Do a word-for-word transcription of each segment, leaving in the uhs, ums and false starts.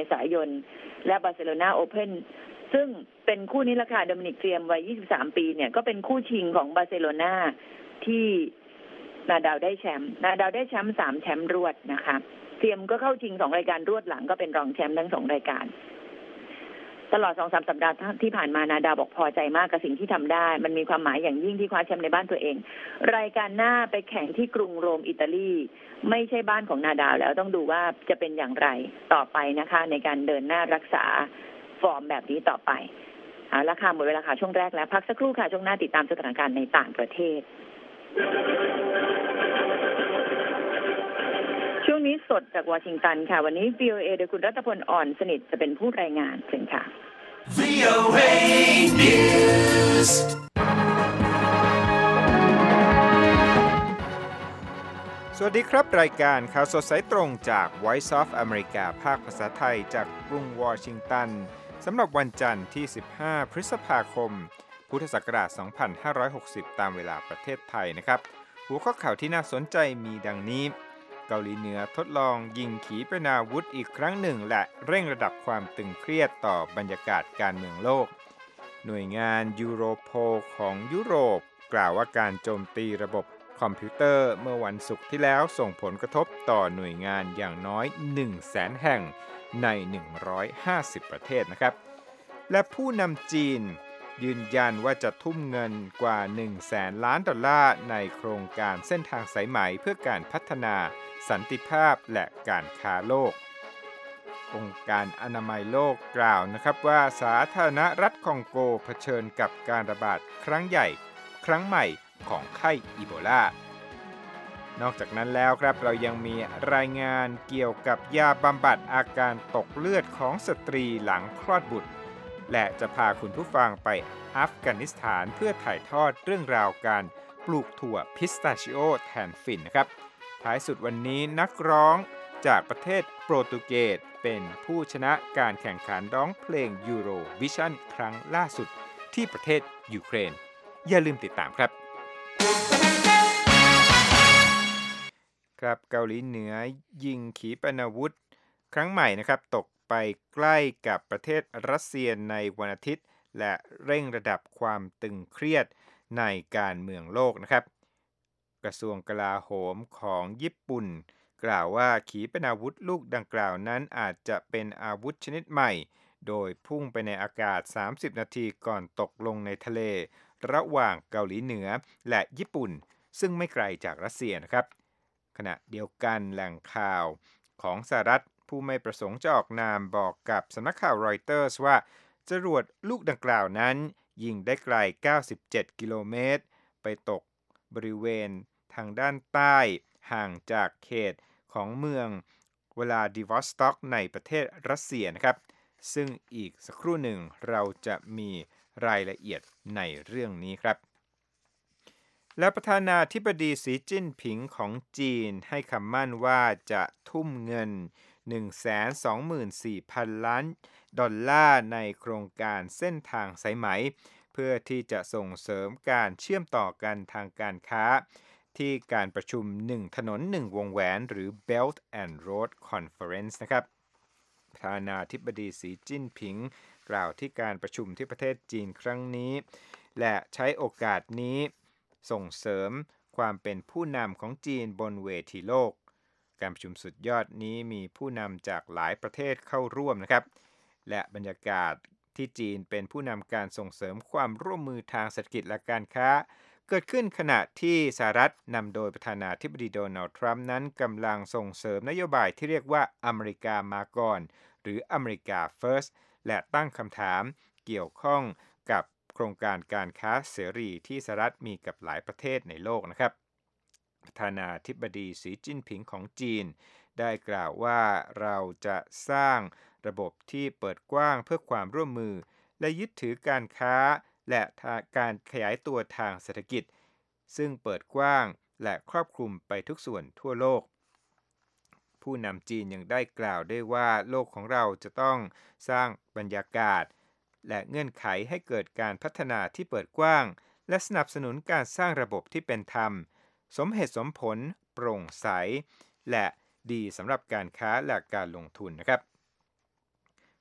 ษายนและบาร์เซโลนาโอเพ่นซึ่งเป็นคู่นี้ราคาโดมินิกเทียมวัยยี่สิบสามปีเนี่ยก็เป็นคู่ชิงของบาร์เซโลนาที่นาดาวได้แชมป์นาดาวได้แชมป์สามแชมป์รวดนะคะเทียมก็เข้าชิงสองรายการรวดหลังก็เป็นรองแชมป์ทั้งสองรายการตลอด สองถึงสาม สัปดาห์ที่ผ่านมานาดาวบอกพอใจมากกับสิ่งที่ทำได้มันมีความหมายอย่างยิ่งที่คว้าแชมป์ในบ้านตัวเองรายการหน้าไปแข่งที่กรุงโรมอิตาลีไม่ใช่บ้านของนาดาวแล้วต้องดูว่าจะเป็นอย่างไรต่อไปนะคะในการเดินหน้ารักษาฟอร์มแบบนี้ต่อไปเอาละค่ะหมดเวลาค่ะช่วงแรกแล้วพักสักครู่ค่ะช่วงหน้าติดตามสถานการณ์ในต่างประเทศช่วงนี้สดจากวอชิงตันค่ะวันนี้ วี โอ เอ โดยคุณรัตพลอ่อนสนิทจะเป็นผู้รายงานเชิญค่ะ วี โอ เอ Newsสวัสดีครับรายการข่าวสดสายตรงจาก Voice of America ภาคภาษาไทยจากกรุงวอชิงตันสำหรับวันจันทร์ที่สิบห้าพฤษภาคมพุทธศักราชสองพันห้าร้อยหกสิบตามเวลาประเทศไทยนะครับหัวข้อข่าวที่น่าสนใจมีดังนี้เกาหลีเหนือทดลองยิงขีปนาวุธอีกครั้งหนึ่งและเร่งระดับความตึงเครียดต่อบรรยากาศการเมืองโลกหน่วยงานยูโรโพลของยุโรปกล่าวว่าการโจมตีระบบคอมพิวเตอร์เมื่อวันศุกร์ที่แล้วส่งผลกระทบต่อหน่วยงานอย่างน้อย หนึ่งแสน แห่งในหนึ่งร้อยห้าสิบประเทศนะครับและผู้นำจีนยืนยันว่าจะทุ่มเงินกว่า หนึ่งแสน ล้านดอลลาร์ในโครงการเส้นทางสายไหมเพื่อการพัฒนาสันติภาพและการค้าโลกองค์การอนามัยโลกกล่าวนะครับว่าสาธารณรัฐคองโกเผชิญกับการระบาดครั้งใหญ่ครั้งใหม่ของไข้อีโบลานอกจากนั้นแล้วครับเรายังมีรายงานเกี่ยวกับยาบำบัดอาการตกเลือดของสตรีหลังคลอดบุตรและจะพาคุณผู้ฟังไปอัฟกานิสถานเพื่อถ่ายทอดเรื่องราวการปลูกถั่วพิสตาชิโอแทนฝิ่นนะครับท้ายสุดวันนี้นักร้องจากประเทศโปรตุเกสเป็นผู้ชนะการแข่งขันร้องเพลงยูโรวิชั่นครั้งล่าสุดที่ประเทศยูเครนอย่าลืมติดตามครับครับเกาหลีเหนือยิงขีปนาวุธครั้งใหม่นะครับตกไปใกล้กับประเทศรัสเซียในวันอาทิตย์และเร่งระดับความตึงเครียดในการเมืองโลกนะครับกระทรวงกลาโหมของญี่ปุ่นกล่าวว่าขีปนาวุธลูกดังกล่าวนั้นอาจจะเป็นอาวุธชนิดใหม่โดยพุ่งไปในอากาศสามสิบนาทีก่อนตกลงในทะเลระหว่างเกาหลีเหนือและญี่ปุ่นซึ่งไม่ไกลจากรัสเซียนะครับขณะเดียวกันแหล่งข่าวของสหรัฐผู้ไม่ประสงค์จะออกนามบอกกับสำนักข่าวรอยเตอร์สว่าจรวดลูกดังกล่าวนั้นยิงได้ไกลเก้าสิบเจ็ดกิโลเมตรไปตกบริเวณทางด้านใต้ห่างจากเขตของเมืองวลาดิวอสต็อกในประเทศรัสเซียนะครับซึ่งอีกสักครู่หนึ่งเราจะมีรายละเอียดในเรื่องนี้ครับและประธานาธิบดีสีจิ้นผิงของจีนให้คำมั่นว่าจะทุ่มเงิน หนึ่งแสนสองหมื่นสี่พัน ล้านดอลลาร์ในโครงการเส้นทางสายไหมเพื่อที่จะส่งเสริมการเชื่อมต่อกันทางการค้าที่การประชุมหนึ่งถนนหนึ่งวงแหวนหรือ Belt and Road Conference นะครับประธานาธิบดีสีจิ้นผิงกล่าวที่การประชุมที่ประเทศจีนครั้งนี้และใช้โอกาสนี้ส่งเสริมความเป็นผู้นำของจีนบนเวทีโลกการประชุมสุดยอดนี้มีผู้นำจากหลายประเทศเข้าร่วมนะครับและบรรยากาศที่จีนเป็นผู้นำการส่งเสริมความร่วมมือทางเศรษฐกิจและการค้าเกิดขึ้นขณะที่สหรัฐนำโดยประธานาธิบดีโดนัลด์ทรัมป์นั้นกำลังส่งเสริมนโยบายที่เรียกว่าอเมริกามาก่อนหรืออเมริกา First และตั้งคำถามเกี่ยวข้องกับโครงการการค้าเสรีที่สหรัฐมีกับหลายประเทศในโลกนะครับประธานาธิบดีสีจิ้นผิงของจีนได้กล่าวว่าเราจะสร้างระบบที่เปิดกว้างเพื่อความร่วมมือและยึดถือการค้าและการขยายตัวทางเศรษฐกิจซึ่งเปิดกว้างและครอบคลุมไปทุกส่วนทั่วโลกผู้นำจีนยังได้กล่าวด้วยว่าโลกของเราจะต้องสร้างบรรยากาศและเงื่อนไขให้เกิดการพัฒนาที่เปิดกว้างและสนับสนุนการสร้างระบบที่เป็นธรรมสมเหตุสมผลโปร่งใสและดีสำหรับการค้าและการลงทุนนะครับ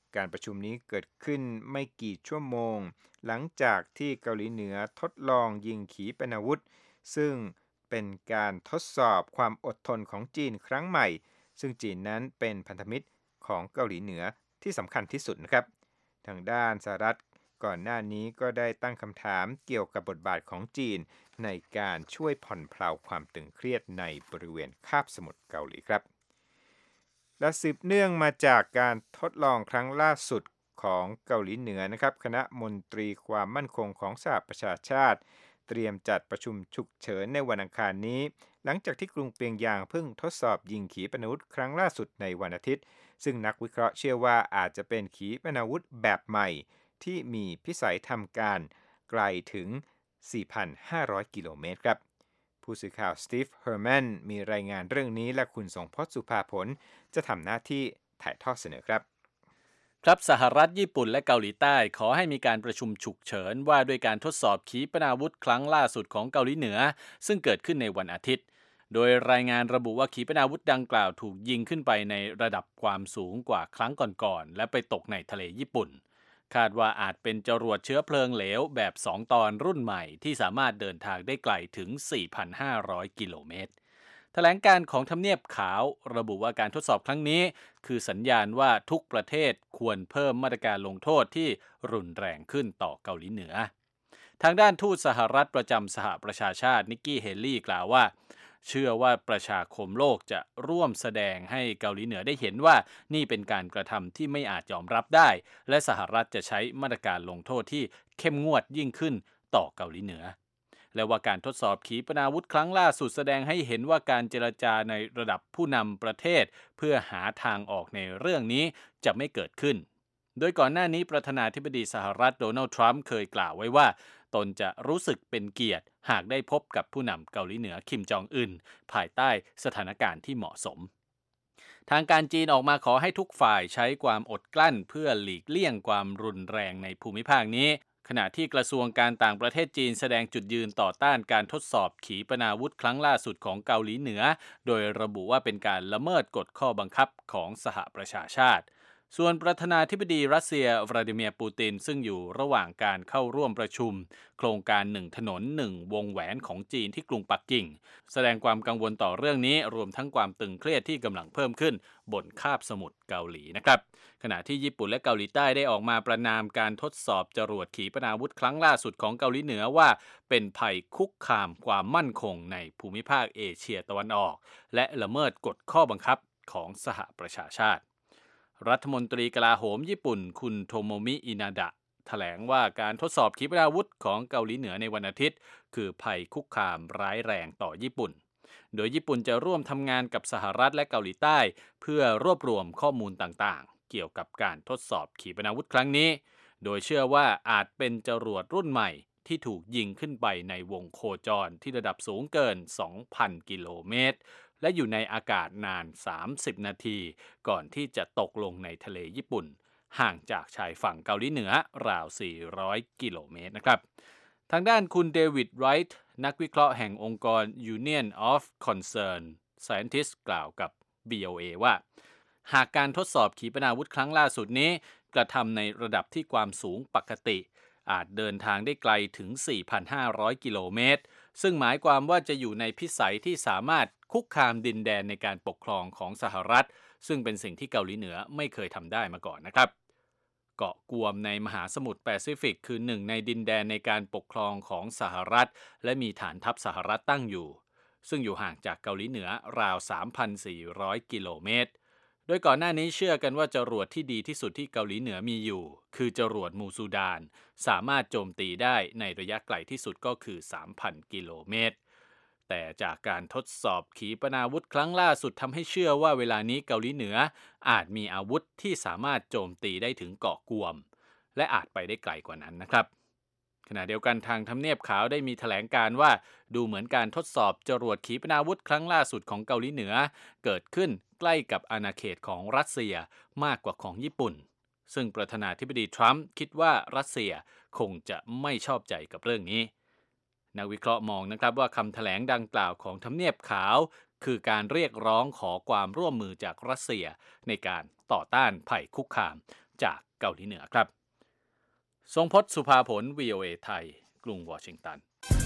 การประชุมนี้เกิดขึ้นไม่กี่ชั่วโมงหลังจากที่เกาหลีเหนือทดลองยิงขีปนาวุธซึ่งเป็นการทดสอบความอดทนของจีนครั้งใหม่ซึ่งจีนนั้นเป็นพันธมิตรของเกาหลีเหนือที่สำคัญที่สุดนะครับทางด้านสหรัฐก่อนหน้านี้ก็ได้ตั้งคำถามเกี่ยวกับบทบาทของจีนในการช่วยผ่อนเพลาความตึงเครียดในบริเวณคาบสมุทรเกาหลีครับและสืบเนื่องมาจากการทดลองครั้งล่าสุดของเกาหลีเหนือนะครับคณะมนตรีความมั่นคงของสหประชาชาติเตรียมจัดประชุมฉุกเฉินในวันอังคารนี้หลังจากที่กรุงเปียงยางเพิ่งทดสอบยิงขีปนาวุธครั้งล่าสุดในวันอาทิตย์ซึ่งนักวิเคราะห์เชื่อว่าอาจจะเป็นขีปนาวุธแบบใหม่ที่มีพิสัยทำการไกลถึง สี่พันห้าร้อย กิโลเมตรครับผู้สื่อข่าวสตีฟเฮอร์แมนมีรายงานเรื่องนี้และคุณสงพจน์สุภาผลจะทำหน้าที่ถ่ายทอดเสนอครับครับสหรัฐญี่ปุ่นและเกาหลีใต้ขอให้มีการประชุมฉุกเฉินว่าด้วยการทดสอบขีปนาวุธครั้งล่าสุดของเกาหลีเหนือซึ่งเกิดขึ้นในวันอาทิตย์โดยรายงานระบุว่าขีปนาวุธดังกล่าวถูกยิงขึ้นไปในระดับความสูงกว่าครั้งก่อนๆและไปตกในทะเลญี่ปุ่นคาดว่าอาจเป็นจรวดเชื้อเพลิงเหลวแบบสองตอนรุ่นใหม่ที่สามารถเดินทางได้ไกลถึง สี่พันห้าร้อย กิโลเมตรแถลงการของทำเนียบขาวระบุว่าการทดสอบครั้งนี้คือสัญญาณว่าทุกประเทศควรเพิ่มมาตรการลงโทษที่รุนแรงขึ้นต่อเกาหลีเหนือทางด้านทูตสหรัฐประจำสหประชาชาตินิกกี้เฮลี่กล่าวว่าเชื่อว่าประชาคมโลกจะร่วมแสดงให้เกาหลีเหนือได้เห็นว่านี่เป็นการกระทำที่ไม่อาจยอมรับได้และสหรัฐจะใช้มาตรการลงโทษที่เข้มงวดยิ่งขึ้นต่อเกาหลีเหนือและว่าการทดสอบขีปนาวุธครั้งล่าสุดแสดงให้เห็นว่าการเจรจาในระดับผู้นำประเทศเพื่อหาทางออกในเรื่องนี้จะไม่เกิดขึ้นโดยก่อนหน้านี้ประธานาธิบดีสหรัฐโดนัลด์ทรัมป์เคยกล่าวไว้ว่าตนจะรู้สึกเป็นเกียรติหากได้พบกับผู้นำเกาหลีเหนือคิมจองอึนภายใต้สถานการณ์ที่เหมาะสมทางการจีนออกมาขอให้ทุกฝ่ายใช้ความอดกลั้นเพื่อหลีกเลี่ยงความรุนแรงในภูมิภาคนี้ขณะที่กระทรวงการต่างประเทศจีนแสดงจุดยืนต่อต้านการทดสอบขีปนาวุธครั้งล่าสุดของเกาหลีเหนือโดยระบุว่าเป็นการละเมิดกฎข้อบังคับของสหประชาชาติส่วนประธานาธิบดีรัสเซียวลาดิเมียร์ปูตินซึ่งอยู่ระหว่างการเข้าร่วมประชุมโครงการหนึ่งถนนหนึ่งวงแหวนของจีนที่กรุงปักกิ่งแสดงความกังวลต่อเรื่องนี้รวมทั้งความตึงเครียดที่กำลังเพิ่มขึ้นบนคาบสมุทรเกาหลีนะครับขณะที่ญี่ปุ่นและเกาหลีใต้ได้ออกมาประนามการทดสอบจรวดขีปนาวุธครั้งล่าสุดของเกาหลีเหนือว่าเป็นภัยคุกคามความมั่นคงในภูมิภาคเอเชียตะวันออกและละเมิดกฎข้อบังคับของสหประชาชาติรัฐมนตรีกลาโหมญี่ปุ่นคุณโทโมมิอินาดะแถลงว่าการทดสอบขีปนาวุธของเกาหลีเหนือในวันอาทิตย์คือภัยคุกคามร้ายแรงต่อญี่ปุ่นโดยญี่ปุ่นจะร่วมทำงานกับสหรัฐและเกาหลีใต้เพื่อรวบรวมข้อมูลต่างๆเกี่ยวกับการทดสอบขีปนาวุธครั้งนี้โดยเชื่อว่าอาจเป็นจรวดรุ่นใหม่ที่ถูกยิงขึ้นไปในวงโคจรที่ระดับสูงเกิน สองพัน กิโลเมตรและอยู่ในอากาศนาน สามสิบ นาทีก่อนที่จะตกลงในทะเลญี่ปุ่นห่างจากชายฝั่งเกาหลีเหนือราว สี่ร้อย กิโลเมตรนะครับทางด้านคุณเดวิดไรท์นักวิเคราะห์แห่งองค์กร Union of Concerned Scientists กล่าวกับ บี โอ เอ ว่าหากการทดสอบขีปนาวุธครั้งล่าสุดนี้กระทำในระดับที่ความสูงปกติอาจเดินทางได้ไกลถึง สี่พันห้าร้อย กิโลเมตรซึ่งหมายความว่าจะอยู่ในพิสัยที่สามารถคุกคามดินแดนในการปกครองของสหรัฐซึ่งเป็นสิ่งที่เกาหลีเหนือไม่เคยทำได้มาก่อนนะครับเกาะกวมในมหาสมุทรแปซิฟิกคือหนึ่งในดินแดนในการปกครองของสหรัฐและมีฐานทัพสหรัฐตั้งอยู่ซึ่งอยู่ห่างจากเกาหลีเหนือราว สามพันสี่ร้อย กิโลเมตรโดยก่อนหน้านี้เชื่อกันว่าจรวดที่ดีที่สุดที่เกาหลีเหนือมีอยู่คือจรวดมูซูดานสามารถโจมตีได้ในระยะไกลที่สุดก็คือ สามพัน กิโลเมตรแต่จากการทดสอบขีปนาวุธครั้งล่าสุดทำให้เชื่อว่าเวลานี้เกาหลีเหนืออาจมีอาวุธที่สามารถโจมตีได้ถึงเกาะกวมและอาจไปได้ไกลกว่านั้นนะครับขณะเดียวกันทางทำเนียบขาวได้มีแถลงการว่าดูเหมือนการทดสอบจรวดขีปนาวุธครั้งล่าสุดของเกาหลีเหนือเกิดขึ้นใกล้กับอาณาเขตของรัสเซียมากกว่าของญี่ปุ่นซึ่งประธานาธิบดีทรัมป์คิดว่ารัสเซียคงจะไม่ชอบใจกับเรื่องนี้นักวิเคราะห์มองนะครับว่าคำแถลงดังกล่าวของทำเนียบขาวคือการเรียกร้องขอความร่วมมือจากรัสเซียในการต่อต้านภัยคุกคามจากเกาหลีเหนือครับทรงพจน์สุภาผล วี โอ เอ ไทยกรุงวอชิงตัน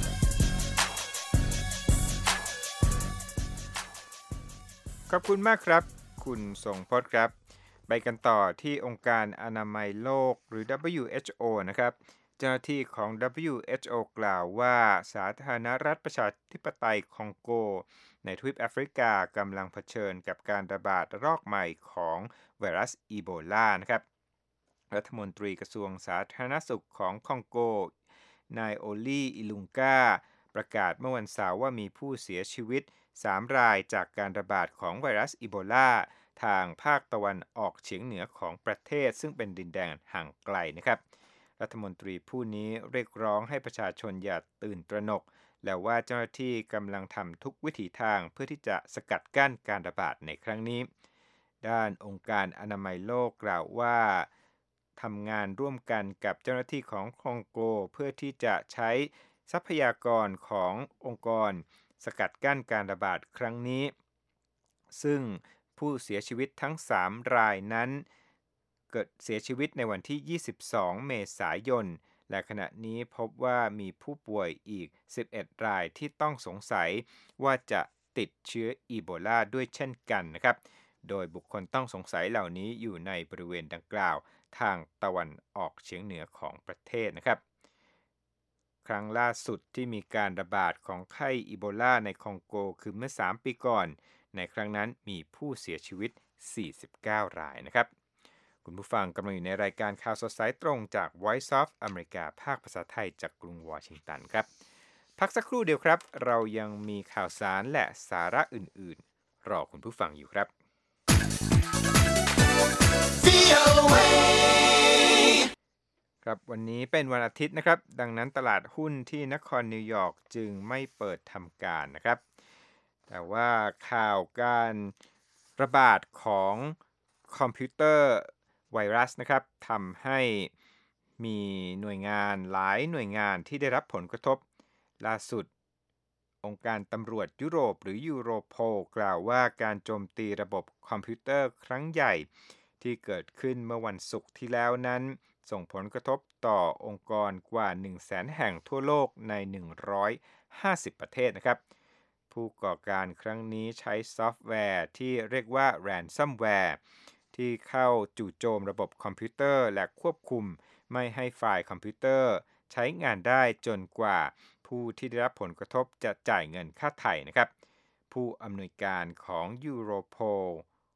ขอบคุณมากครับคุณทรงพจน์ครับไปกันต่อที่องค์การอนามัยโลกหรือ ดับเบิลยู เอช โอ นะครับเจ้าหน้าที่ของ ดับเบิลยู เอช โอ กล่าวว่าสาธารณรัฐประชาธิปไตยคองโกในทวีปแอฟริกากำลังเผชิญกับการระบาดรอกใหม่ของไวรัสอีโบลานะครับรัฐมนตรีกระทรวงสาธารณสุขของคองโกนายโอลีอิลุงกาประกาศเมื่อวันเสาร์ว่ามีผู้เสียชีวิตสามรายจากการระบาดของไวรัสอีโบลาทางภาคตะวันออกเฉียงเหนือของประเทศซึ่งเป็นดินแดนห่างไกลนะครับรัฐมนตรีผู้นี้เรียกร้องให้ประชาชนอย่าตื่นตระหนกและว่าเจ้าหน้าที่กำลังทำทุกวิถีทางเพื่อที่จะสกัดกั้นการระบาดในครั้งนี้ด้านองค์การอนามัยโลกกล่าวว่าทำงานร่วมกันกับเจ้าหน้าที่ของคองโกเพื่อที่จะใช้ทรัพยากรขององค์กรสกัดกั้นการระบาดครั้งนี้ซึ่งผู้เสียชีวิตทั้งสามรายนั้นเกิดเสียชีวิตในวันที่ยี่สิบสองเมษายนและขณะนี้พบว่ามีผู้ป่วยอีกสิบเอ็ดรายที่ต้องสงสัยว่าจะติดเชื้ออีโบลาด้วยเช่นกันนะครับโดยบุคคลต้องสงสัยเหล่านี้อยู่ในบริเวณดังกล่าวทางตะวันออกเฉียงเหนือของประเทศนะครับครั้งล่าสุดที่มีการระบาดของไข้อีโบลาในคองโกคือเมื่อสามปีก่อนในครั้งนั้นมีผู้เสียชีวิตสี่สิบเก้ารายนะครับคุณผู้ฟังกำลังอยู่ในรายการข่าวสดสายตรงจาก Voice of America ภาคภาษาไทยจากกรุงวอชิงตันครับพักสักครู่เดียวครับเรายังมีข่าวสารและสาระอื่นๆรอคุณผู้ฟังอยู่ครับครับวันนี้เป็นวันอาทิตย์นะครับดังนั้นตลาดหุ้นที่นครนิวยอร์กจึงไม่เปิดทำการนะครับแต่ว่าข่าวการระบาดของคอมพิวเตอร์ไวรัสนะครับทำให้มีหน่วยงานหลายหน่วยงานที่ได้รับผลกระทบล่าสุดองค์การตำรวจยุโรปหรือยูโรโพลกล่าวว่าการโจมตีระบบคอมพิวเตอร์ครั้งใหญ่ที่เกิดขึ้นเมื่อวันศุกร์ที่แล้วนั้นส่งผลกระทบต่อองค์กรกว่า หนึ่งแสน แห่งทั่วโลกในหนึ่งร้อยห้าสิบประเทศนะครับผู้ก่อการครั้งนี้ใช้ซอฟต์แวร์ที่เรียกว่า ransomware ที่เข้าจู่โจมระบบคอมพิวเตอร์และควบคุมไม่ให้ไฟล์คอมพิวเตอร์ใช้งานได้จนกว่าผู้ที่ได้รับผลกระทบจะจ่ายเงินค่าไถ่นะครับผู้อำนวยการของ Europol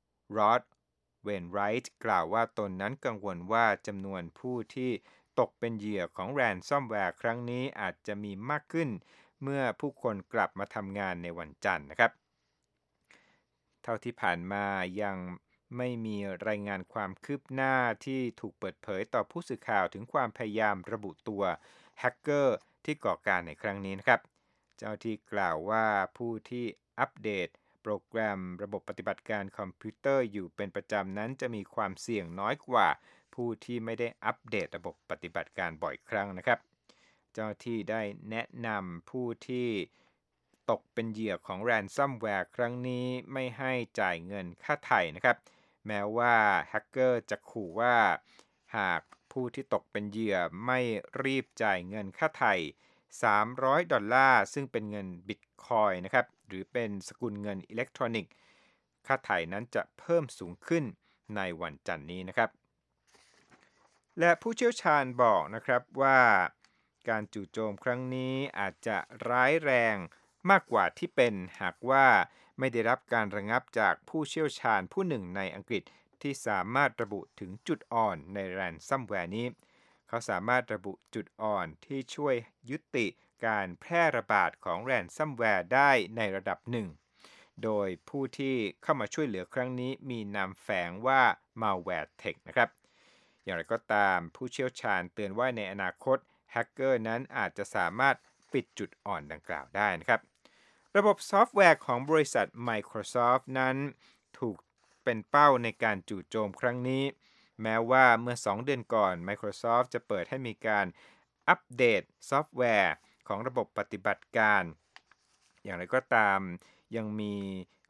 Rod Wainwright กล่าวว่าตนนั้นกังวลว่าจำนวนผู้ที่ตกเป็นเหยื่อของ ransomware ครั้งนี้อาจจะมีมากขึ้นเมื่อผู้คนกลับมาทำงานในวันจันทร์นะครับเท่าที่ผ่านมายังไม่มีรายงานความคืบหน้าที่ถูกเปิดเผยต่อผู้สื่อข่าวถึงความพยายามระบุตัวแฮกเกอร์ที่ก่อการในครั้งนี้นะครับเจ้าที่กล่าวว่าผู้ที่อัปเดตโปรแกรมระบบปฏิบัติการคอมพิวเตอร์อยู่เป็นประจำนั้นจะมีความเสี่ยงน้อยกว่าผู้ที่ไม่ได้อัปเดตระบบปฏิบัติการบ่อยครั้งนะครับเจ้าที่ได้แนะนำผู้ที่ตกเป็นเหยื่อของ ransomware ครั้งนี้ไม่ให้จ่ายเงินค่าไถ่นะครับแม้ว่าแฮกเกอร์จะขู่ว่าหากผู้ที่ตกเป็นเหยื่อไม่รีบจ่ายเงินค่าไถ่สามร้อยดอลลาร์ซึ่งเป็นเงินบิตคอยน์นะครับหรือเป็นสกุลเงินอิเล็กทรอนิกส์ค่าไถ่นั้นจะเพิ่มสูงขึ้นในวันจันทร์นี้นะครับและผู้เชี่ยวชาญบอกนะครับว่าการจู่โจมครั้งนี้อาจจะร้ายแรงมากกว่าที่เป็นหากว่าไม่ได้รับการระงับจากผู้เชี่ยวชาญผู้หนึ่งในอังกฤษที่สามารถระบุถึงจุดอ่อนในแรนซัมแวร์นี้เขาสามารถระบุจุดอ่อนที่ช่วยยุติการแพร่ระบาดของแรนซัมแวร์ได้ในระดับหนึ่งโดยผู้ที่เข้ามาช่วยเหลือครั้งนี้มีนามแฝงว่า malware tech นะครับอย่างไรก็ตามผู้เชี่ยวชาญเตือนว่าในอนาคตแฮกเกอร์นั้นอาจจะสามารถปิดจุดอ่อนดังกล่าวได้นะครับระบบซอฟต์แวร์ของบริษัท Microsoft นั้นถูกเป็นเป้าในการจู่โจมครั้งนี้แม้ว่าเมื่อสองเดือนก่อน Microsoft จะเปิดให้มีการอัปเดตซอฟต์แวร์ของระบบปฏิบัติการอย่างไรก็ตามยังมีค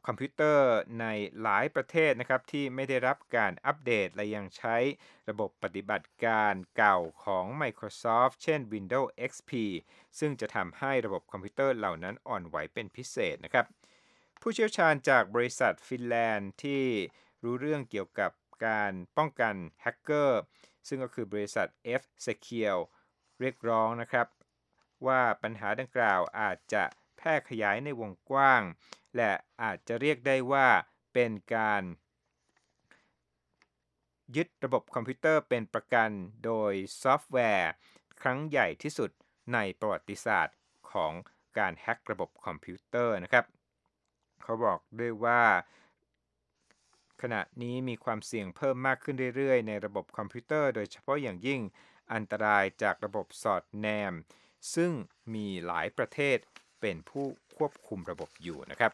คอมพิวเตอร์ในหลายประเทศนะครับที่ไม่ได้รับการอัปเดตและยังใช้ระบบปฏิบัติการเก่าของ Microsoft เช่น Windows เอ็กซ์ พี ซึ่งจะทำให้ระบบคอมพิวเตอร์เหล่านั้นอ่อนไหวเป็นพิเศษนะครับผู้เชี่ยวชาญจากบริษัทฟินแลนด์ที่รู้เรื่องเกี่ยวกับการป้องกันแฮกเกอร์ซึ่งก็คือบริษัท F-Secure เรียกร้องนะครับว่าปัญหาดังกล่าวอาจจะแพร่ขยายในวงกว้างและอาจจะเรียกได้ว่าเป็นการยึดระบบคอมพิวเตอร์เป็นประกันโดยซอฟต์แวร์ครั้งใหญ่ที่สุดในประวัติศาสตร์ของการแฮ็กระบบคอมพิวเตอร์นะครับเขาบอกด้วยว่าขณะนี้มีความเสี่ยงเพิ่มมากขึ้นเรื่อยๆในระบบคอมพิวเตอร์โดยเฉพาะอย่างยิ่งอันตรายจากระบบสอดแนมซึ่งมีหลายประเทศเป็นผู้ควบคุมระบบอยู่นะครับ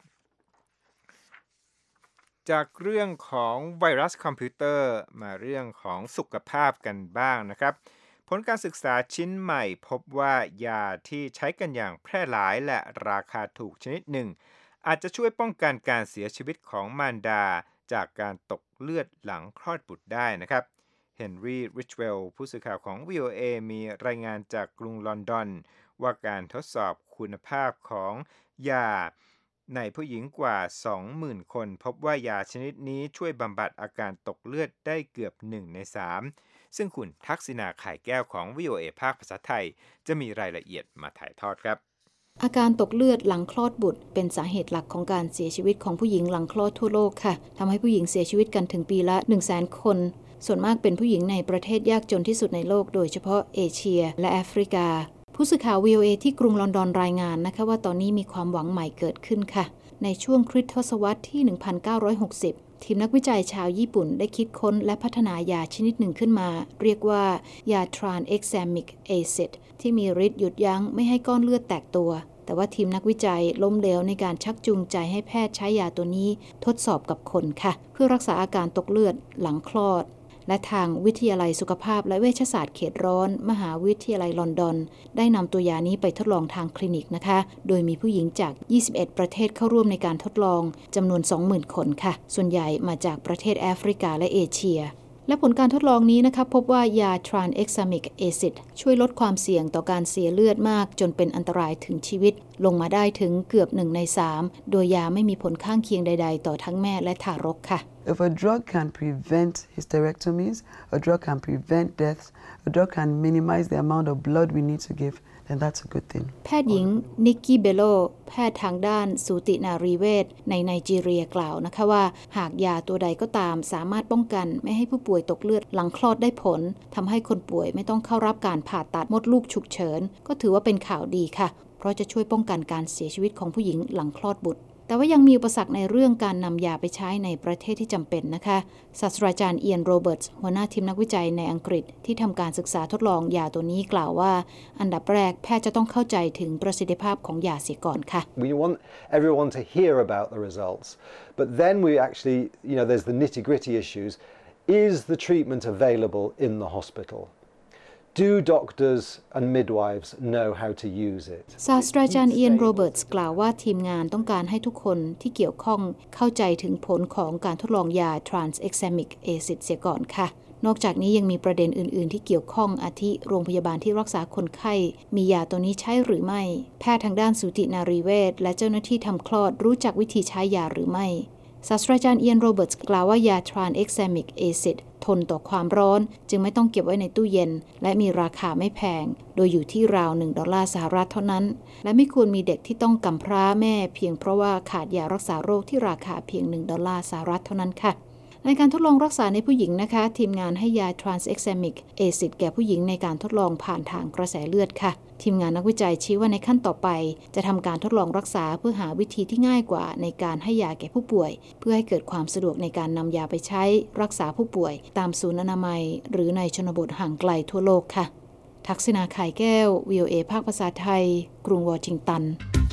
จากเรื่องของไวรัสคอมพิวเตอร์มาเรื่องของสุขภาพกันบ้างนะครับผลการศึกษาชิ้นใหม่พบว่ายาที่ใช้กันอย่างแพร่หลายและราคาถูกชนิดหนึ่งอาจจะช่วยป้องกันการเสียชีวิตของมารดาจากการตกเลือดหลังคลอดบุตรได้นะครับเฮนรี่ ริชเวลล์ผู้สื่อข่าวของ วี โอ เอ มีรายงานจากกรุงลอนดอนว่าการทดสอบคุณภาพของยาในผู้หญิงกว่า สองหมื่น คนพบว่ายาชนิดนี้ช่วยบำบัดอาการตกเลือดได้เกือบหนึ่งในสามซึ่งคุณทักษิณา ข่ายแก้วของ วี โอ เอ ภาคภาษาไทยจะมีรายละเอียดมาถ่ายทอดครับอาการตกเลือดหลังคลอดบุตรเป็นสาเหตุหลักของการเสียชีวิตของผู้หญิงหลังคลอดทั่วโลกค่ะทำให้ผู้หญิงเสียชีวิตกันถึงปีละ หนึ่งแสน คนส่วนมากเป็นผู้หญิงในประเทศยากจนที่สุดในโลกโดยเฉพาะเอเชียและแอฟริกาผู้สื่อข่าว วี โอ เอ ที่กรุงลอนดอนรายงานนะคะว่าตอนนี้มีความหวังใหม่เกิดขึ้นค่ะในช่วงคริสตศตวรรษที่ หนึ่งพันเก้าร้อยหกสิบ ทีมนักวิจัยชาวญี่ปุ่นได้คิดค้นและพัฒนายาชนิดหนึ่งขึ้นมาเรียกว่ายา Tranexamic Acid ที่มีฤทธิ์หยุดยั้งไม่ให้ก้อนเลือดแตกตัวแต่ว่าทีมนักวิจัยล้มเหลวในการชักจูงใจให้แพทย์ใช้ยาตัวนี้ทดสอบกับคนค่ะเพื่อรักษาอาการตกเลือดหลังคลอดและทางวิทยาลัยสุขภาพและเวชศาสตร์เขตร้อนมหาวิทยาลัยลอนดอนได้นำตัวยานี้ไปทดลองทางคลินิกนะคะโดยมีผู้หญิงจากยี่สิบเอ็ดประเทศเข้าร่วมในการทดลองจำนวน สองหมื่น คนค่ะส่วนใหญ่มาจากประเทศแอฟริกาและเอเชียและผลการทดลองนี้นะคะพบว่ายา Tranexamic Acid ช่วยลดความเสี่ยงต่อการเสียเลือดมากจนเป็นอันตรายถึงชีวิตลงมาได้ถึงเกือบหนึ่งในสามโดยยาไม่มีผลข้างเคียงใดๆต่อทั้งแม่และทารกค่ะ If a drug can prevent hysterectomies, a drug can prevent deaths, a drug can minimize the amount of blood we need to give, then that's a good thing. แพทย์หญิงนิกกี้เบโลแพทย์ทางด้านสูตินารีเวชในไนจีเรียกล่าวนะคะว่าหากยาตัวใดก็ตามสามารถป้องกันไม่ให้ผู้ป่วยตกเลือดหลังคลอดได้ผลทำให้คนป่วยไม่ต้องเข้ารับการผ่าตัดมดลูกฉุกเฉินก็ถือว่าเป็นข่าวดีค่ะเพราะจะช่วยป้องกันการเสียชีวิตของผู้หญิงหลังคลอดบุตรแต่ว่ายังมีอุปสรรคในเรื่องการนำยาไปใช้ในประเทศที่จำเป็นนะคะศาสตราจารย์เอียนโรเบิร์ตส์หัวหน้าทีมนักวิจัยในอังกฤษที่ทำการศึกษาทดลองยาตัวนี้กล่าวว่าอันดับแรกแพทย์จะต้องเข้าใจถึงประสิทธิภาพของยาเสียก่อนค่ะ We want everyone to hear about the results but then we actually you know there's the nitty-gritty issues is the treatment available in the hospital?Do doctors and midwives know how to use it? ศาสตราจารย์เอียนโรเบิร์ตส์กล่าวว่าทีมงานต้องการให้ทุกคนที่เกี่ยวข้องเข้าใจถึงผลของการทดลองยา Tranexamic Acid เสียก่อนค่ะนอกจากนี้ยังมีประเด็นอื่นๆที่เกี่ยวข้องอาทิโรงพยาบาลที่รักษาคนไข้มียาตัวนี้ใช้หรือไม่แพทย์ทางด้านสูตินารีเวชและเจ้าหน้าที่ทำคลอดรู้จักวิธีใช้ยาหรือไม่ศาสตราจารย์เอียนโรเบิร์ตส์กล่าวว่ายา Tranexamic Acid ทนต่อความร้อนจึงไม่ต้องเก็บไว้ในตู้เย็นและมีราคาไม่แพงโดยอยู่ที่ราวหนึ่งดอลลาร์สหรัฐเท่านั้นและไม่ควรมีเด็กที่ต้องกำพร้าแม่เพียงเพราะว่าขาดยารักษาโรคที่ราคาเพียงหนึ่งดอลลาร์สหรัฐเท่านั้นค่ะในการทดลองรักษาในผู้หญิงนะคะทีมงานให้ยา Tranexamic Acid แก่ผู้หญิงในการทดลองผ่านทางกระแสเลือดค่ะทีมงานนักวิจัยชี้ว่าในขั้นต่อไปจะทำการทดลองรักษาเพื่อหาวิธีที่ง่ายกว่าในการให้ยาแก่ผู้ป่วยเพื่อให้เกิดความสะดวกในการนำยาไปใช้รักษาผู้ป่วยตามศูนย์อนามัยหรือในชนบทห่างไกลทั่วโลกค่ะทักษิณา ข่ายแก้ว วี โอ เอ ภาคภาษาไทยกรุงวอชิงตัน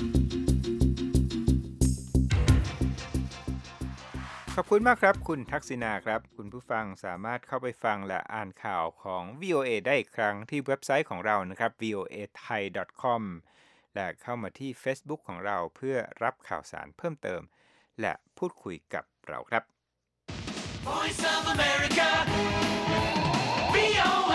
ขอบคุณมากครับคุณทักษิณาครับคุณผู้ฟังสามารถเข้าไปฟังและอ่านข่าวของ วี โอ เอ ได้อีกครั้งที่เว็บไซต์ของเรานะครับ วี โอ เอ ไทย ดอท คอม และเข้ามาที่ Facebook ของเราเพื่อรับข่าวสารเพิ่มเติมและพูดคุยกับเราครับ Voice of America วี โอ เอ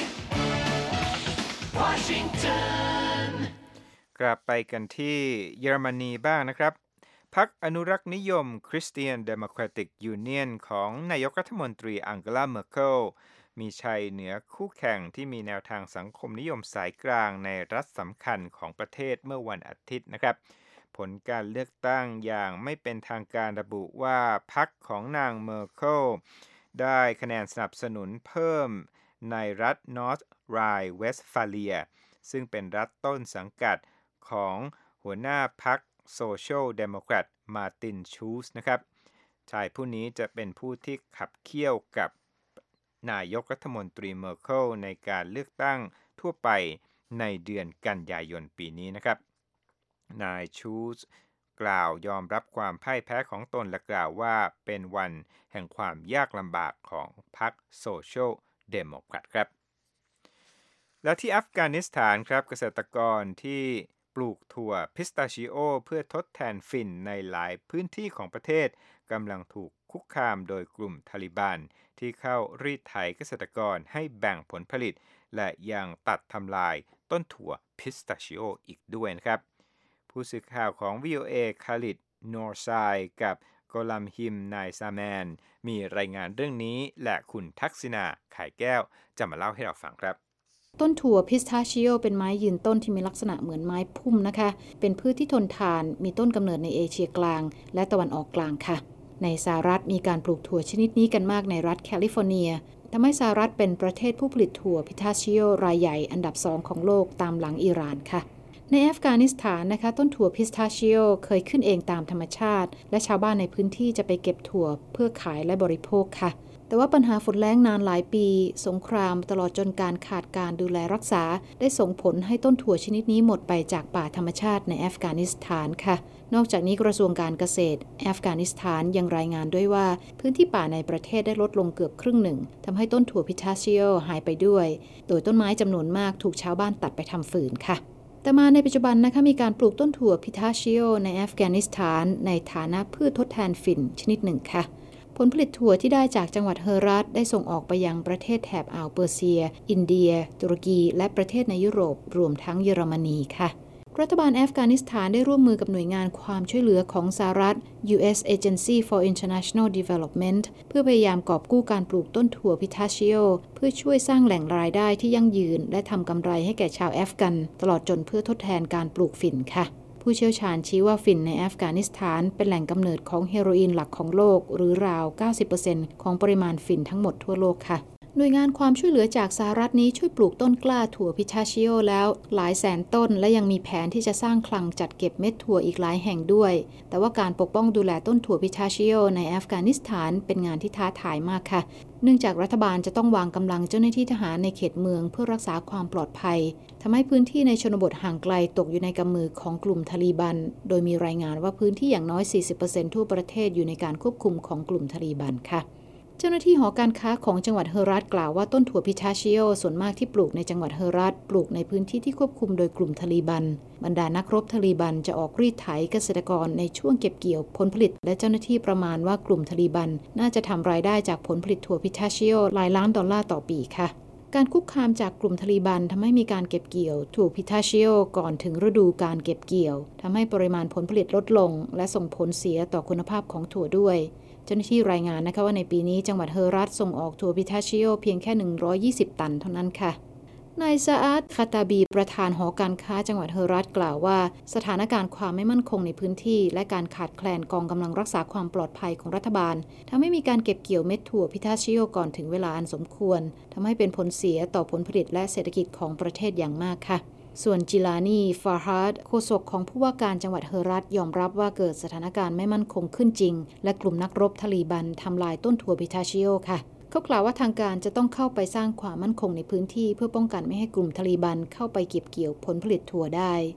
Washington กลับไปกันที่เยอรมนีบ้างนะครับพรรคอนุรักษ์นิยม Christian Democratic Union ของนายกรัฐมนตรีอังเกลา เมอร์เคิลมีชัยเหนือคู่แข่งที่มีแนวทางสังคมนิยมสายกลางในรัฐสำคัญของประเทศเมื่อวันอาทิตย์นะครับผลการเลือกตั้งอย่างไม่เป็นทางการระบุว่าพรรคของนางเมอร์เคิลได้คะแนนสนับสนุนเพิ่มในรัฐนอร์ทไรน์เวสต์ฟาเลียซึ่งเป็นรัฐต้นสังกัดของหัวหน้าพรรคโซเชียลเดโมแครตมาร์ตินชูสนะครับชายผู้นี้จะเป็นผู้ที่ขับเคี่ยวกับนายกรัฐมนตรีเมอร์เคิลในการเลือกตั้งทั่วไปในเดือนกันยายนปีนี้นะครับนายชูสกล่าวยอมรับความพ่ายแพ้ของตนและกล่าวว่าเป็นวันแห่งความยากลำบากของพรรคโซเชียลเดโมแครตครับแล้วที่อัฟกานิสถานครับเกษตรกรที่ปลูกถั่วพิสตาชิโอเพื่อทดแทนฝิ่นในหลายพื้นที่ของประเทศกำลังถูกคุกคามโดยกลุ่มทาลิบันที่เข้ารีดไถเกษตรกรให้แบ่งผลผลิตและยังตัดทำลายต้นถั่วพิสตาชิโออีกด้วยนะครับผู้สื่อข่าวของ วี โอ เอ คาลิด นอร์ไซกับโกลัมฮิม นายซาแมนมีรายงานเรื่องนี้และคุณทักษิณาไข่แก้วจะมาเล่าให้เราฟังครับต้นถั่วพิสทาชิโอเป็นไม้ยืนต้นที่มีลักษณะเหมือนไม้พุ่มนะคะเป็นพืชที่ทนทานมีต้นกำเนิดในเอเชียกลางและตะวันออกกลางค่ะในสหรัฐมีการปลูกถั่วชนิดนี้กันมากในรัฐแคลิฟอร์เนียทำให้สหรัฐเป็นประเทศผู้ผลิตถั่วพิสทาชิโอรายใหญ่อันดับสองของโลกตามหลังอิหร่านค่ะในอัฟกานิสถานนะคะต้นถั่วพิสทาชิโอเคยขึ้นเองตามธรรมชาติและชาวบ้านในพื้นที่จะไปเก็บถั่วเพื่อขายและบริโภคค่ะแต่ว่าปัญหาฝนแล้งนานหลายปีสงครามตลอดจนการขาดการดูแลรักษาได้ส่งผลให้ต้นถั่วชนิดนี้หมดไปจากป่าธรรมชาติในอัฟกานิสถานค่ะนอกจากนี้กระทรวงการเกษตรอัฟกานิสถานยังรายงานด้วยว่าพื้นที่ป่าในประเทศได้ลดลงเกือบครึ่งหนึ่งทำให้ต้นถั่วพิสทาชิโอหายไปด้วยโดยต้นไม้จำนวนมากถูกชาวบ้านตัดไปทำฟืนค่ะแต่มาในปัจจุบันนะคะมีการปลูกต้นถั่วพิสทาชิโอในอัฟกานิสถานในฐานะพืชทดแทนฝิ่นชนิดหนึ่งค่ะผลผลิตถั่วที่ได้จากจังหวัดเฮอรัตได้ส่งออกไปยังประเทศแถบอ่าวเปอร์เซียอินเดียตุรกีและประเทศในยุโรปรวมทั้งเยอรมนีค่ะรัฐบาลอัฟกานิสถานได้ร่วมมือกับหน่วยงานความช่วยเหลือของสหรัฐ ยู เอส Agency for International Development เพื่อพยายามกอบกู้การปลูกต้นถั่วพิสทาชิโอเพื่อช่วยสร้างแหล่งรายได้ที่ยั่งยืนและทำกำไรให้แก่ชาวอัฟกันตลอดจนเพื่อทดแทนการปลูกฝิ่นค่ะผู้เชี่ยวชาญชี้ว่าฝิ่นในอัฟกานิสถานเป็นแหล่งกำเนิดของเฮโรอีนหลักของโลกหรือราว เก้าสิบเปอร์เซ็นต์ ของปริมาณฝิ่นทั้งหมดทั่วโลกค่ะหน่วยงานความช่วยเหลือจากสหรัฐนี้ช่วยปลูกต้นกล้าถั่วพิสทาชิโอแล้วหลายแสนต้นและยังมีแผนที่จะสร้างคลังจัดเก็บเม็ดถั่วอีกหลายแห่งด้วยแต่ว่าการปกป้องดูแลต้นถั่วพิสทาชิโอในอัฟกานิสถานเป็นงานที่ท้าทายมากค่ะเนื่องจากรัฐบาลจะต้องวางกำลังเจ้าหน้าที่ทหารในเขตเมืองเพื่อรักษาความปลอดภัยทำให้พื้นที่ในชนบทห่างไกลตกอยู่ในกำมือของกลุ่มทาลิบันโดยมีรายงานว่าพื้นที่อย่างน้อย สี่สิบเปอร์เซ็นต์ ทั่วประเทศอยู่ในการควบคุมของกลุ่มทาลิบันค่ะเจ้าหน้าที่หอการค้าของจังหวัดเฮอรัตกล่าวว่าต้นถั่วพิสทาชิโอส่วนมากที่ปลูกในจังหวัดเฮอรัตปลูกในพื้นที่ที่ควบคุมโดยกลุ่มทาลิบันบรรดานักรบทาลิบันจะออกรีดไถเกษตรกรในช่วงเก็บเกี่ยวผลผลิตและเจ้าหน้าที่ประมาณว่ากลุ่มทาลิบันน่าจะทำรายได้จากผลผลิตถั่วพิสทาชิโอหลายล้านดอลลาร์ต่อปีค่ะการคุกคามจากกลุ่มทาลิบันทำให้มีการเก็บเกี่ยวถั่วพิสทาชิโอก่อนถึงฤดูการเก็บเกี่ยวทำให้ปริมาณผลผลิตลดลงและส่งผลเสียต่อคุณภาพของถั่วด้วยเจ้าหน้าที่รายงานนะคะว่าในปีนี้จังหวัดเฮอรัตส่งออกถั่วพิสทาชิโอเพียงแค่หนึ่งร้อยยี่สิบตันเท่านั้นค่ะนายซาอาด คาตาบีประธานหอการค้าจังหวัดเฮอรัตกล่าวว่าสถานการณ์ความไม่มั่นคงในพื้นที่และการขาดแคลนกองกำลังรักษาความปลอดภัยของรัฐบาลทำให้มีการเก็บเกี่ยวเม็ดถั่วพิสทาชิโอก่อนถึงเวลาอันสมควรทำให้เป็นผลเสียต่อผลผลิตและเศรษฐกิจของประเทศอย่างมากค่ะส่วนจิลานี ฟาฮาดโฆษกของผู้ว่าการจังหวัดเฮอรัตยอมรับว่าเกิดสถานการณ์ไม่มั่นคงขึ้นจริงและกลุ่มนักรบทาลิบันทำลายต้นถั่วพิสทาชิโอค่ะเขากล่าวว่าทางการจะต้องเข้าไปสร้างความมั่นคงในพื้นที่เพื่อป้องกันไม่ให้กลุ่มทาลิบันเข้าไปเก็บเกี่ยวผลผลิตถั่วได้ ผ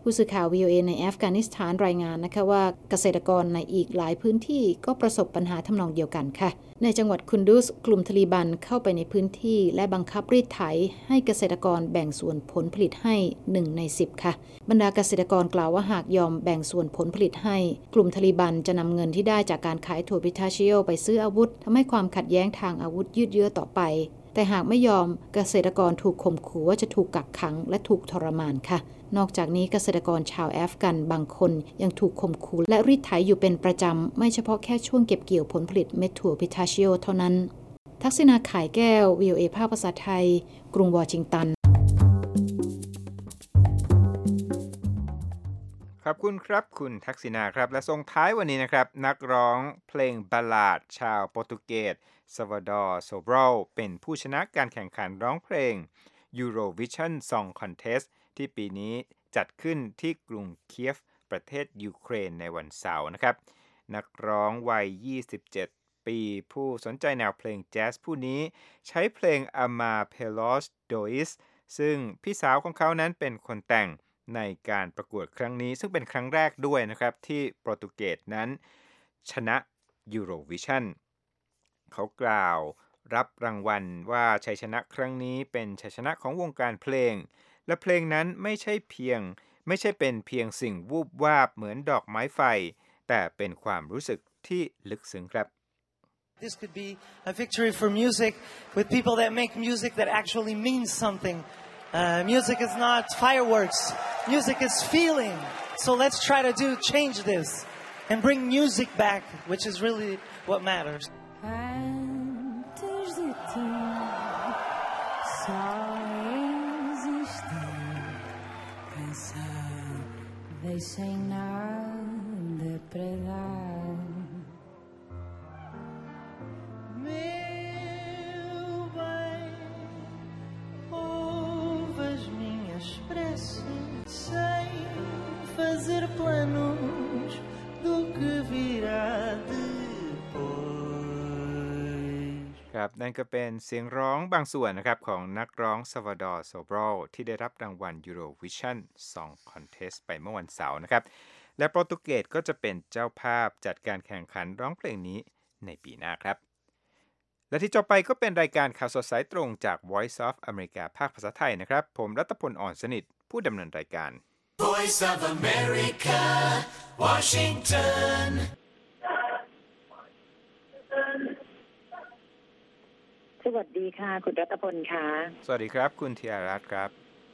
ผู้สื่อข่าว วี โอ เอ ในอัฟกานิสถานรายงานนะคะว่าเกษตรกรในอีกหลายพื้นที่ก็ประสบปัญหาทำนองเดียวกันค่ะในจังหวัดคุนดูสกลุ่มทลีบันเข้าไปในพื้นที่และบังคับรีดไถให้เกษตรกรแบ่งส่วนผลผลิตให้หนึ่งในสิบค่ะบรรดาเกษตรกรกล่าวว่าหากยอมแบ่งส่วนผลผลิตให้กลุ่มทลีบันจะนำเงินที่ได้จากการขายถั่วพิทาชิโอไปซื้ออาวุธทำให้ความขัดแย้งทางอาวุธยืดเยื้อต่อไปแต่หากไม่ยอมเกษตรกรถูกข่มขู่ว่าจะถูกกักขังและถูกทรมานค่ะนอกจากนี้เกษตรกรชาวแอฟกันบางคนยังถูกข่มขู่และรีดไถอยู่เป็นประจำไม่เฉพาะแค่ช่วงเก็บเกี่ยวผลผลิตเม็ดถั่วพิทาชิโอเท่านั้นทักษิณาขายแก้ว วี โอ เอ ภาคภาษาไทยกรุงวอชิงตันขอบคุณครับคุณทักษิณาครับและส่งท้ายวันนี้นะครับนักร้องเพลงบัลลาดชาวโปรตุเกสซาวาดอร์โซโบรเป็นผู้ชนะการแข่งขันร้องเพลง Eurovision Song Contest ที่ปีนี้จัดขึ้นที่กรุงเคียฟประเทศยูเครนในวันเสาร์นะครับนักร้องวัยยี่สิบเจ็ดปีผู้สนใจแนวเพลงแจ๊สผู้นี้ใช้เพลง Ama Pelos Dois ซึ่งพี่สาวของเขานั้นเป็นคนแต่งในการประกวดครั้งนี้ซึ่งเป็นครั้งแรกด้วยนะครับที่โปรตุเกสนั้นชนะ Eurovision เขากล่าวรับรางวัลว่าชัยชนะครั้งนี้เป็นชัยชนะของวงการเพลงและเพลงนั้นไม่ใช่เพียงไม่ใช่เป็นเพียงสิ่งวูบวาบเหมือนดอกไม้ไฟแต่เป็นความรู้สึกที่ลึกซึ้งครับ This could be a victory for music with people that make music that actually means something. Uh, music is not fireworks. Music is feeling. So let's try to do change this and bring music back, which is really what matters. Antes de ti, só existir, pensar, deixem nada para dar. Meu bem, ouve as minhas preces sem fazer planos do que virá depois. ครับนั่นก็เป็นเสียงร้องบางส่วนนะครับของนักร้องซาวาดอร์โซโบรที่ได้รับรางวัล Eurovision Song Contest ไปเมื่อวันเสาร์นะครับและโปรตุเกสก็จะเป็นเจ้าภาพจัดการแข่งขันร้องเพลงนี้ในปีหน้าครับและที่จบไปก็เป็นรายการข่าวสดสายตรงจาก Voice of America ภาคภาษาไทยนะครับผมรัตพล อ่อนสนิทผู้ดำเนินรายการ Voice of America, Washington. สวัสดีค่ะคุณรัตพลค่ะสวัสดีครับคุณธีรรัตน์ครับ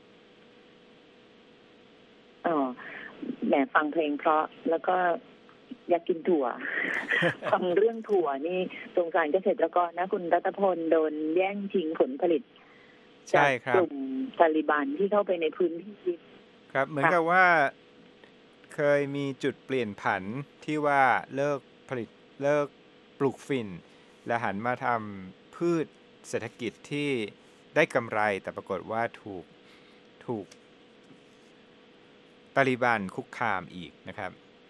อ๋อแหมฟังเพลงเพราะแล้วก็อยากกินถั่ว ฟังเรื่องถั่วนี่สงสารเกษตรกรนะคุณรัตพลโดนแย่งชิงผลผลิตจากกลุ่มตาลิบันที่เข้าไปในพื้นที่ครับเหมือนกับว่าเคยมีจุดเปลี่ยนผันที่ว่าเลิกผลิตเลิกปลูกฝิ่นและหันมาทำพืชเศรษฐกิจที่ได้กำไรแต่ปรากฏว่าถูกถูกตาลิบันคุกคามอีกนะครับ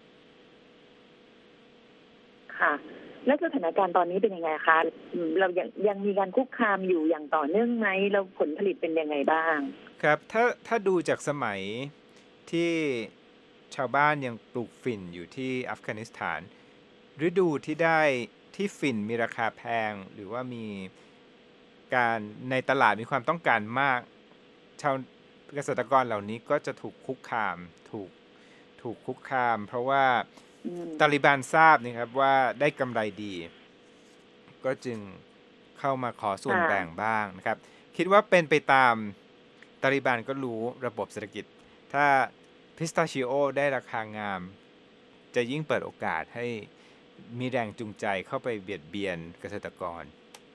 ค่ะแล้วสถานการณ์ตอนนี้เป็นยังไงคะเรายังยังมีการคุกคามอยู่อย่างต่อเนื่องไหมแล้วผลผลิตเป็นยังไงบ้างครับถ้าถ้าดูจากสมัยที่ชาวบ้านยังปลูกฝิ่นอยู่ที่อัฟกานิสถานฤดูที่ได้ที่ฝิ่นมีราคาแพงหรือว่ามีการในตลาดมีความต้องการมากชาวเกษตรกรเหล่านี้ก็จะถูกคุกคามถูกถูกคุกคามเพราะว่าตาลิบันทราบนะครับว่าได้กำไรดีก็จึงเข้ามาขอส่วนแบ่งบ้างนะครับคิดว่าเป็นไปตามตาลิบันก็รู้ระบบเศรษฐกิจถ้าพิสตาชิโอได้ราคางามจะยิ่งเปิดโอกาสให้มีแรงจูงใจเข้าไปเบียดเบียนเกษตรกร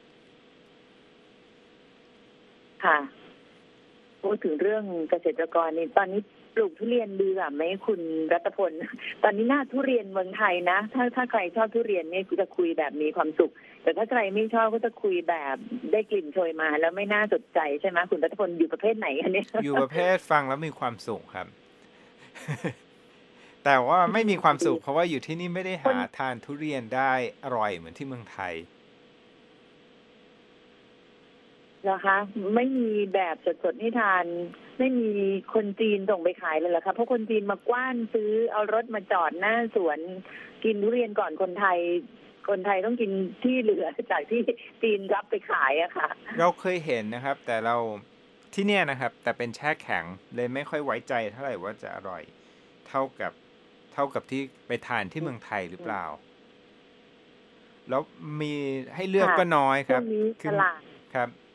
ค่ะพูดถึงเรื่องเกษตรกรนี่ตอนนี้ปลูกทุเรียนดีกว่าไหมคุณรัตพลตอนนี้หน้าทุเรียนเมืองไทยนะถ้าถ้าใครชอบทุเรียนนี่จะคุยแบบมีความสุขแต่ถ้าใครไม่ชอบก็จะคุยแบบได้กลิ่นโชยมาแล้วไม่น่าสนใจใช่ไหมคุณรัตพลอยู่ประเภทไหนคะเนี่ยอยู่ประเภทฟังแล้วมีความสุขครับ แต่ว่าไม่มีความสุขเพราะว่าอยู่ที่นี่ไม่ได้หาทานทุเรียนได้อร่อยเหมือนที่เมืองไทยนะคะ ไม่มีแบบสดๆให้ทาน ไม่มีคนจีนส่งไปขายเลยเหรอคะเพราะคนจีนมากว้านซื้อเอารถมาจอดหน้าสวนกินทุเรียนก่อนคนไทย คนไทยต้องกินที่เหลือจากที่จีนรับไปขายอะค่ะเราเคยเห็นนะครับ แต่เราที่เนี่ยนะครับ แต่เป็นแช่แข็งเลยไม่ค่อยไว้ใจเท่าไหร่ว่าจะอร่อย เท่ากับเท่ากับที่ไปทานที่เมืองไทยหรือเปล่า แล้วมีให้เลือกค่ะก็น้อยคช่รัวบงนี้คืตอลาดครับ